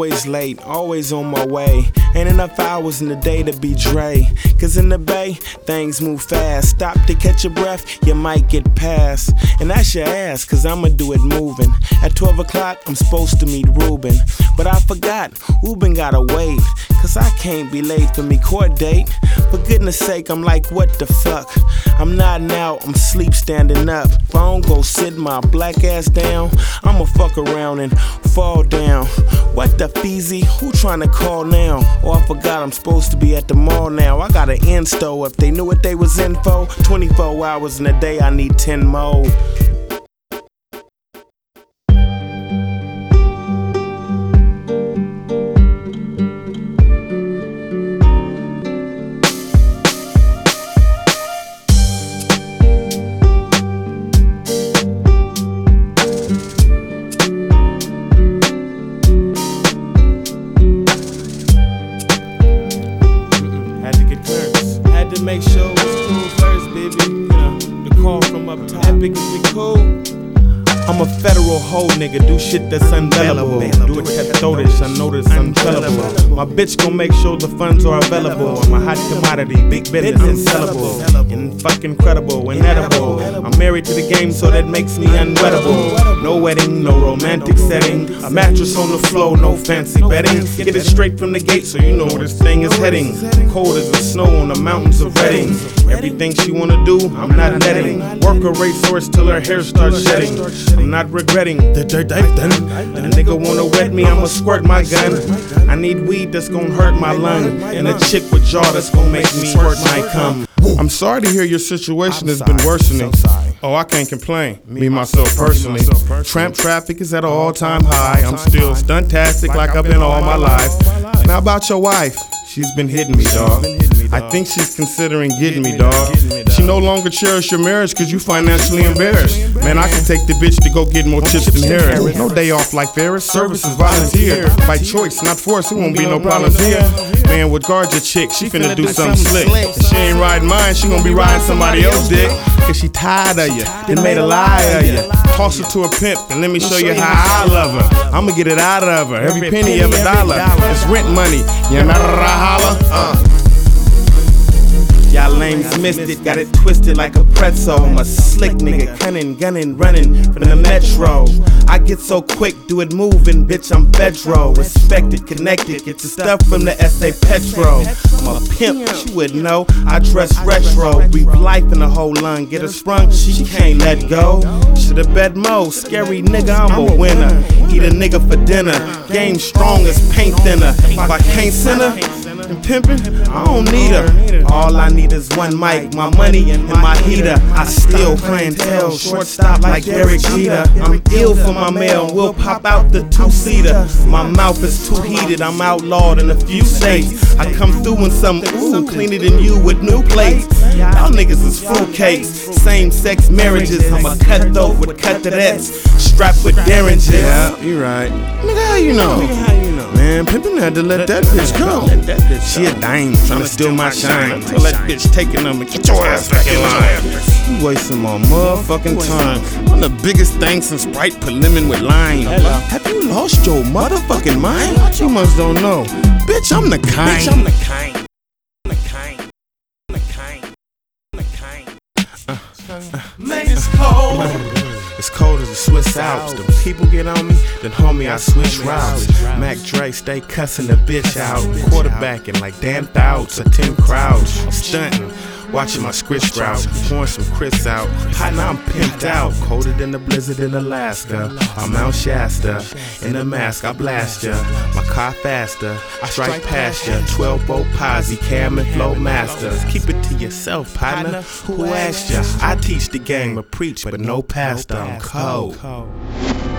always late, always on my way. Ain't enough hours in the day to be Dre. Cause in the Bay, things move fast. Stop to catch your breath, you might get past. And that's your ass, cause I'ma do it moving. At 12 o'clock, I'm supposed to meet Ruben. But I forgot, Ruben gotta wait. Cause I can't be late for me court date. For goodness sake, I'm like, what the fuck? I'm nodding out, I'm sleep standing up. If I don't go sit my black ass down, I'ma fuck around and fall down. What the feezy? Who tryna call now? Oh, I forgot I'm supposed to be at the mall now. I got an insto. If they knew what they was in for, 24 hours in a day, I need 10 more. Make sure it was cool first, baby. You know, the call from up top. Epic, is it cool? I'm a federal hoe nigga, do shit that's unavailable. Do it cathodish, unnoticed, untellable. My bitch gon' make sure the funds are available. I'm a hot commodity, big business, unsellable. And fucking credible, inedible. I'm married to the game, so that makes me unwettable. No wedding, no romantic setting. A mattress on the floor, no fancy bedding. Get it straight from the gate, so you know where this thing is heading. Cold as the snow on the mountains of Reading. Everything she wanna do, I'm not letting. Work a racehorse till her hair starts shedding. I'm not regretting the dirt I've done. And a nigga wanna wet me, I'ma squirt my gun. I need weed that's gonna hurt my lung. And a chick with jaw that's gonna make me squirt my cum. I'm sorry to hear your situation has been worsening. Oh, I can't complain, me myself personally. Tramp traffic is at an all-time high. I'm still stuntastic like I've been all my life. Now about your wife, she's been hitting me, dawg. I think she's considering getting me, dawg. She no longer cherish your marriage cause you financially embarrassed. Man, I can take the bitch to go get more chips than Harris. No day off like Ferris, service is volunteer. By choice, not force, it won't be no problems here. Man, with guard your chick, she finna do something slick. If she ain't riding mine, she gon' be riding somebody else's dick. Cause she tired of you, then made a lie of you. Toss her to a pimp and let me show you how I love her. I'ma get it out of her, every penny of a dollar. It's rent money, you know holla? Y'all lames missed it, got it twisted like a pretzel. I'm a slick nigga, cunning, gunning, running from the metro. I get so quick, do it moving, bitch, I'm federal. Respected, connected, get the stuff from the SA Petro. I'm a pimp, but you wouldn't know, I dress retro. Breathe life in the whole lung, get her sprung, she can't let go. Should've bet mo, scary nigga, I'm a winner. Eat a nigga for dinner, game strong as paint thinner. If I can't send her, and pimpin', I don't need her. All I need is one mic, my money and my heater. I still clientele, shortstop like Derek Jeter. I'm ill for my mail, we'll pop out the two-seater. My mouth is too heated, I'm outlawed in a few states. I come through in some ooh, cleaner than you with new plates. Y'all niggas is fruitcakes, same-sex marriages. I'm a cutthroat with cutterets, strapped with derringes. Yeah, you right. Nigga, how you know? Man, pimpin' had to let that bitch go. She a dime, tryna steal my shine. Tell that bitch take a number, get your ass back in line. You wasting my motherfucking time. One of the biggest things since Sprite put lemon with lime. Have you lost your motherfucking mind? You must don't know. Bitch, I'm the kind. Man, it's cold. It's cold as the Swiss Alps. The people get on me, then homie, I switch routes. Mac Dre stay cussing the bitch out. Quarterbacking like Dan Fouts or Tim Crouch. Stunting, watching my script sprouts. Pouring some Chris out. Hot now I'm pimped out. Colder than the blizzard in Alaska. I'm Mount Shasta. In a mask, I blast ya. My car faster. I strike past ya. 12-bolt posse, Cam and Flow masters. Keep it to yourself, partner. Who asked ya? I teach the game, or preach, but no pastor. I'm cold.